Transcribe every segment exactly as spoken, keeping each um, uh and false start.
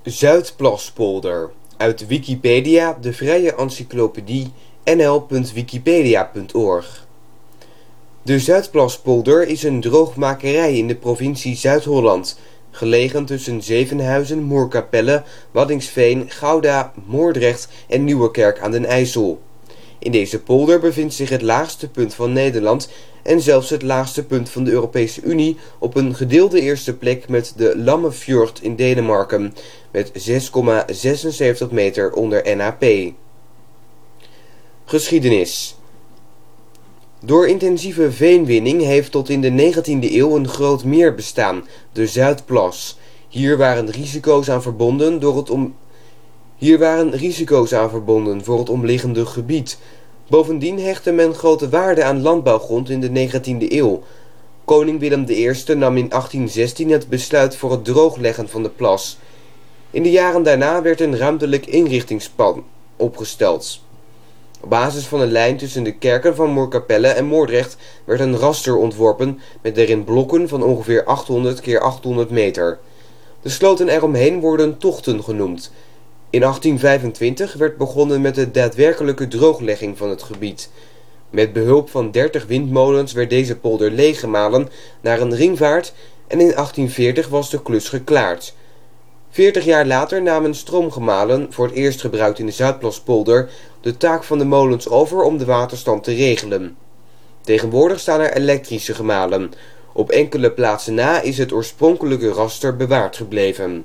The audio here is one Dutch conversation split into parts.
Zuidplaspolder. Uit Wikipedia, de vrije encyclopedie, n l punt wikipedia punt org. De Zuidplaspolder is een droogmakerij in de provincie Zuid-Holland, gelegen tussen Zevenhuizen, Moerkapelle, Waddinxveen, Gouda, Moordrecht en Nieuwerkerk aan den IJssel. In deze polder bevindt zich het laagste punt van Nederland en zelfs het laagste punt van de Europese Unie op een gedeelde eerste plek met de Lammefjord in Denemarken met zes komma zesenzeventig meter onder N A P. Geschiedenis. Door intensieve veenwinning heeft tot in de negentiende eeuw een groot meer bestaan, de Zuidplas. Hier waren risico's aan verbonden door het om Hier waren risico's aan verbonden voor het omliggende gebied. Bovendien hechtte men grote waarde aan landbouwgrond in de negentiende eeuw. Koning Willem de Eerste nam in achttien zestien het besluit voor het droogleggen van de plas. In de jaren daarna werd een ruimtelijk inrichtingsplan opgesteld. Op basis van een lijn tussen de kerken van Moerkapelle en Moordrecht werd een raster ontworpen met daarin blokken van ongeveer achthonderd keer achthonderd meter. De sloten eromheen worden tochten genoemd. In achttien vijfentwintig werd begonnen met de daadwerkelijke drooglegging van het gebied. Met behulp van dertig windmolens werd deze polder leeggemalen naar een ringvaart en in achttien veertig was de klus geklaard. Veertig jaar later namen stroomgemalen, voor het eerst gebruikt in de Zuidplaspolder, de taak van de molens over om de waterstand te regelen. Tegenwoordig staan er elektrische gemalen. Op enkele plaatsen na is het oorspronkelijke raster bewaard gebleven.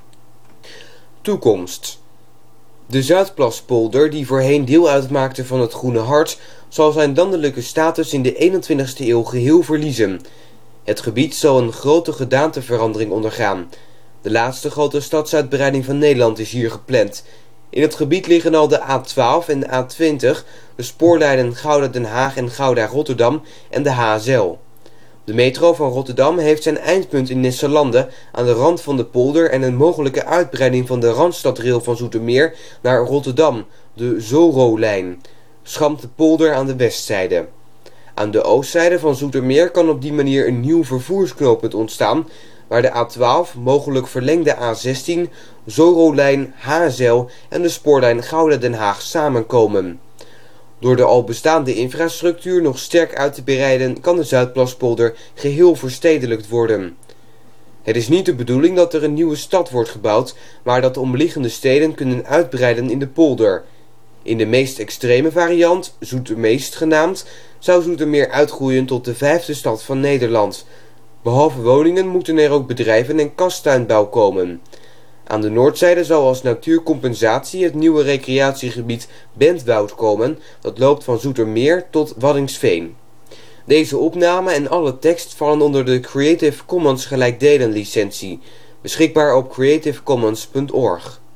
Toekomst. De Zuidplaspolder, die voorheen deel uitmaakte van het Groene Hart, zal zijn landelijke status in de eenentwintigste eeuw geheel verliezen. Het gebied zal een grote gedaanteverandering ondergaan. De laatste grote stadsuitbreiding van Nederland is hier gepland. In het gebied liggen al de A twaalf en de A twintig, de spoorlijnen Gouda-Den Haag en Gouda-Rotterdam en de H S L. De metro van Rotterdam heeft zijn eindpunt in Nisserlande aan de rand van de polder en een mogelijke uitbreiding van de Randstadrail van Zoetermeer naar Rotterdam, de Zorro-lijn, schampt de polder aan de westzijde. Aan de oostzijde van Zoetermeer kan op die manier een nieuw vervoersknooppunt ontstaan, waar de A twaalf, mogelijk verlengde A zestien, Zorro-lijn, H S L en de spoorlijn Gouda-Den Haag samenkomen. Door de al bestaande infrastructuur nog sterk uit te breiden kan de Zuidplaspolder geheel verstedelijkt worden. Het is niet de bedoeling dat er een nieuwe stad wordt gebouwd, maar dat de omliggende steden kunnen uitbreiden in de polder. In de meest extreme variant, Zoetermeest genaamd, zou Zoetermeer uitgroeien tot de vijfde stad van Nederland. Behalve woningen moeten er ook bedrijven en kastuinbouw komen. Aan de noordzijde zal als natuurcompensatie het nieuwe recreatiegebied Bentwoud komen, dat loopt van Zoetermeer tot Waddinxveen. Deze opname en alle tekst vallen onder de Creative Commons gelijkdelen licentie, beschikbaar op creative commons punt org.